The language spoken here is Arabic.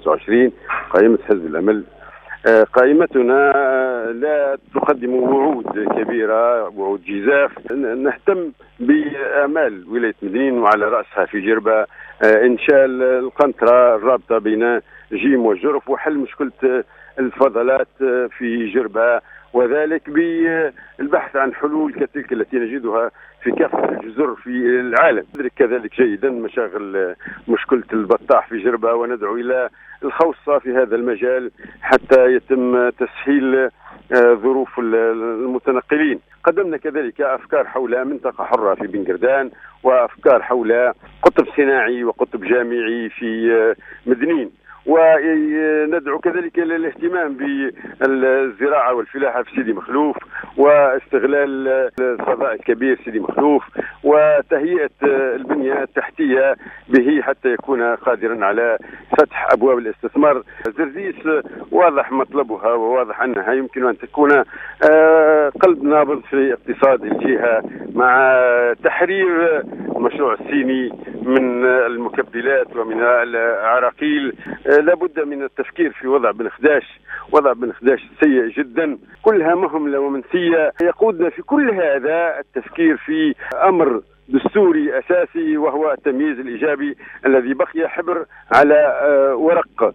2025 قائمة حزب الأمل. قائمتنا لا تقدم وعود كبيرة، وعود جزاف. نهتم بآمال ولاية مدنين وعلى رأسها في جربة إنشاء القنطرة الرابطة بين جيم والجرف وحل مشكلة الفضلات في جربة، وذلك بالبحث عن حلول كتلك التي نجدها في كافة الجزر في العالم. ندرك كذلك جيدا مشكلة البطاح في جربة، وندعو إلى الخوصة في هذا المجال حتى يتم تسهيل ظروف المتنقلين. قدمنا كذلك أفكار حول منطقة حرة في بنقردان، وأفكار حول قطب صناعي وقطب جامعي في مدنين، وندعو كذلك إلى الاهتمام بالزراعة والفلاحة في سيدي مخلوف، واستغلال الفضاء الكبير سيدي مخلوف، وتهيئة البنية التحتية به حتى يكون قادرا على فتح أبواب الاستثمار. زرزيس واضح مطلبها وواضح أنها يمكن أن تكون قلب نابض في اقتصاد الجهة، مع تحرير المشروع الصيني من المكبلات ومن العراقيل. لابد من التفكير في وضع بن خداش. وضع بن خداش سيء جدا، كلها مهملة ومنسية. يقودنا في كل هذا التفكير في أمر دستوري أساسي، وهو التمييز الإيجابي الذي بقي حبر على ورق.